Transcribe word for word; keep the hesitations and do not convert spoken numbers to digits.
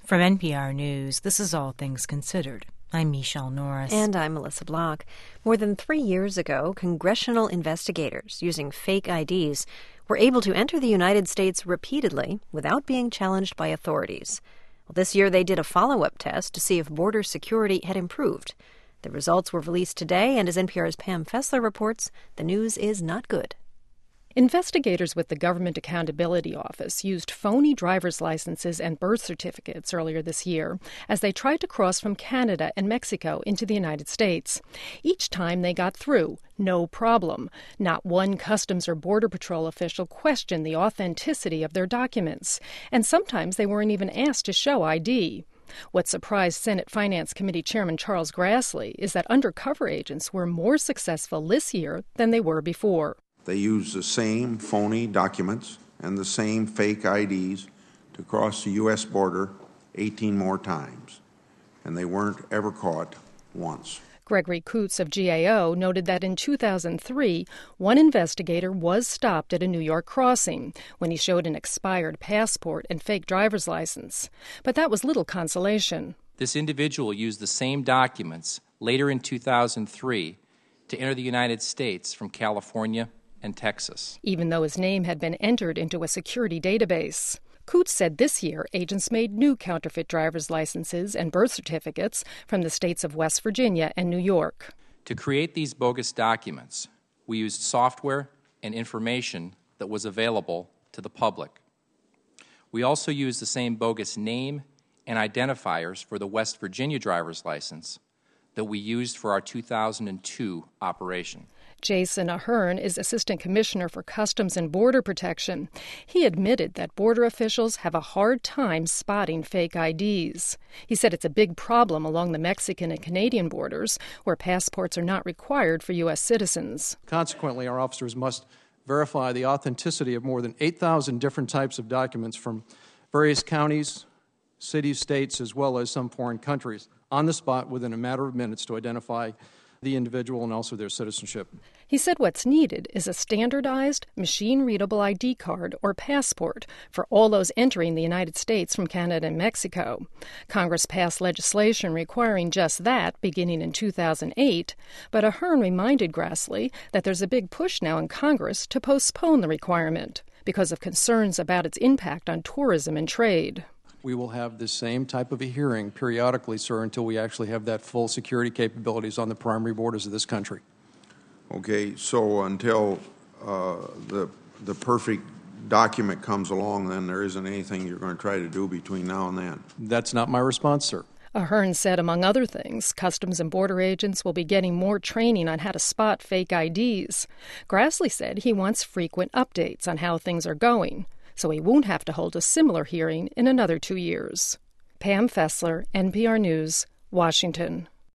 From N P R News, this is All Things Considered. I'm Michelle Norris. And I'm Melissa Block. More than three years ago, congressional investigators using fake I Ds were able to enter the United States repeatedly without being challenged by authorities. Well, this year they did a follow-up test to see if border security had improved. The results were released today, and as N P R's Pam Fessler reports, the news is not good. Investigators with the Government Accountability Office used phony driver's licenses and birth certificates earlier this year as they tried to cross from Canada and Mexico into the United States. Each time they got through, no problem. Not one Customs or Border Patrol official questioned the authenticity of their documents, and sometimes they weren't even asked to show I D. What surprised Senate Finance Committee Chairman Charles Grassley is that undercover agents were more successful this year than they were before. They used the same phony documents and the same fake I Ds to cross the U S border eighteen more times, and they weren't ever caught once. Gregory Coots of G A O noted that in two thousand three, one investigator was stopped at a New York crossing when he showed an expired passport and fake driver's license. But that was little consolation. This individual used the same documents later in two thousand three to enter the United States from California and Texas, even though his name had been entered into a security database. Coots said this year agents made new counterfeit driver's licenses and birth certificates from the states of West Virginia and New York. To create these bogus documents, we used software and information that was available to the public. We also used the same bogus name and identifiers for the West Virginia driver's license that we used for our two thousand two operation. Jason Ahern is Assistant Commissioner for Customs and Border Protection. He admitted that border officials have a hard time spotting fake I Ds. He said it's a big problem along the Mexican and Canadian borders, where passports are not required for U S citizens. Consequently, our officers must verify the authenticity of more than eight thousand different types of documents from various counties, cities, states, as well as some foreign countries, on the spot within a matter of minutes to identify the individual and also their citizenship. He said what's needed is a standardized, machine-readable I D card or passport for all those entering the United States from Canada and Mexico. Congress passed legislation requiring just that beginning in two thousand eight, but Ahern reminded Grassley that there's a big push now in Congress to postpone the requirement because of concerns about its impact on tourism and trade. We will have the same type of a hearing periodically, sir, until we actually have that full security capabilities on the primary borders of this country. Okay, so until uh, the the perfect document comes along, then there isn't anything you're going to try to do between now and then? That's not my response, sir. Ahern said, among other things, Customs and Border agents will be getting more training on how to spot fake I Ds. Grassley said he wants frequent updates on how things are going, so he won't have to hold a similar hearing in another two years. Pam Fessler, N P R News, Washington.